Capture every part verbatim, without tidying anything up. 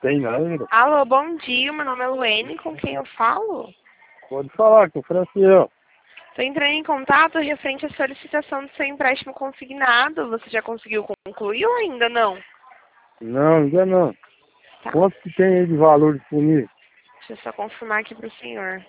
Tem nada. Alô, bom dia, meu nome é Luene, com quem eu falo? Pode falar com o Franciel. Estou entrando em contato referente à solicitação do seu empréstimo consignado. Você já conseguiu concluir ou ainda não? Não, ainda não. Tá, Quanto que tem aí de valor disponível? deixa eu só confirmar aqui para o senhor.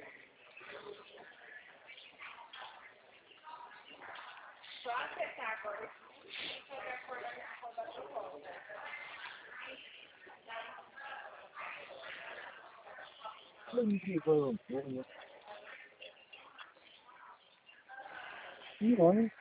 Não, né?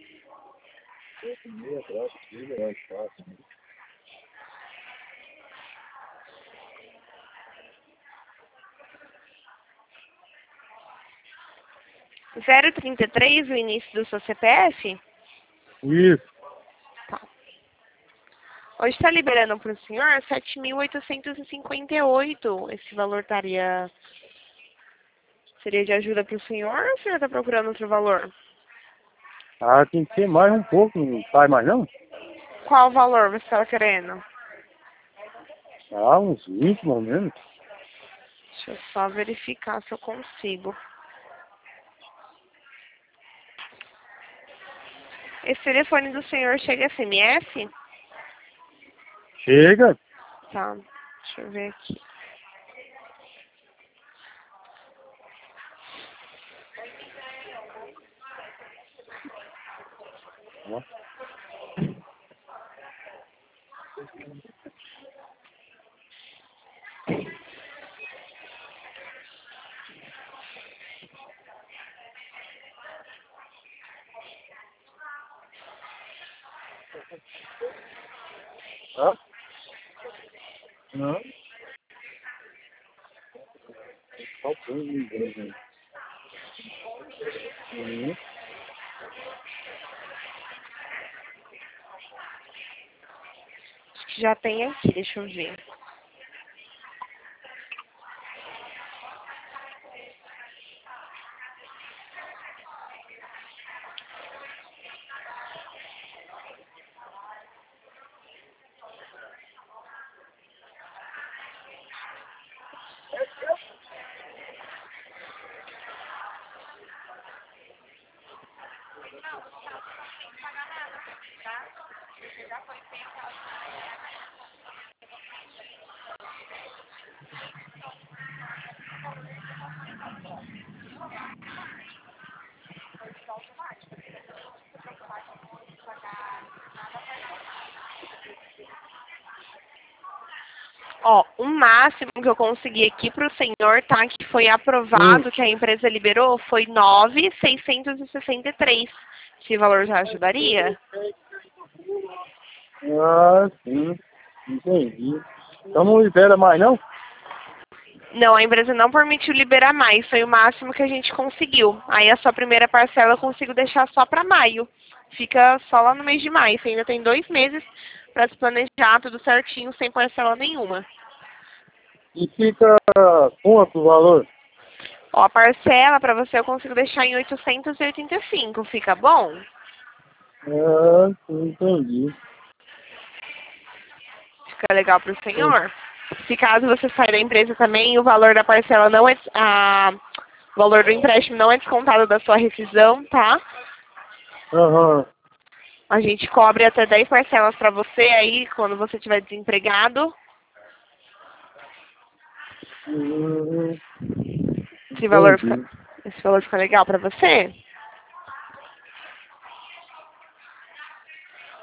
zero trinta e três, o início do seu C P F? Isso. Tá. Hoje está liberando para o senhor sete mil oitocentos e cinquenta e oito. Esse valor estaria... Seria de ajuda para o senhor ou o senhor está procurando outro valor? Ah, tem que ser mais um pouco, não sai mais não? Qual valor você estava querendo? Ah, uns vinte, mais ou menos. Deixa eu só verificar se eu consigo. Esse telefone do senhor chega S M S? Chega. Tá, deixa eu ver aqui. Ó. Hã? Não. Só o fundo de igreja. Uhum. Acho que já tem aqui, deixa eu ver. Ó, o máximo que eu consegui aqui para o senhor, tá? Que foi Hum. aprovado, que a empresa liberou, foi nove mil seiscentos e sessenta e três. Esse valor já ajudaria? Ah, sim. Entendi. Então não libera mais não? Não, a empresa não permitiu liberar mais, foi o máximo que a gente conseguiu. Aí a sua primeira parcela eu consigo deixar só para maio. Fica só lá no mês de maio. Você ainda tem dois meses para se planejar tudo certinho, sem parcela nenhuma. E fica quanto o valor? Ó, a parcela para você eu consigo deixar em oitocentos e oitenta e cinco, fica bom? Ah, sim, entendi. Fica legal para o senhor? Se caso você sair da empresa também, o valor da parcela não é... A, o valor do empréstimo não é descontado da sua rescisão, tá? Aham. A gente cobre até dez parcelas para você aí, quando você estiver desempregado. Uhum. Esse valor fica, Entendi. esse valor fica legal para você?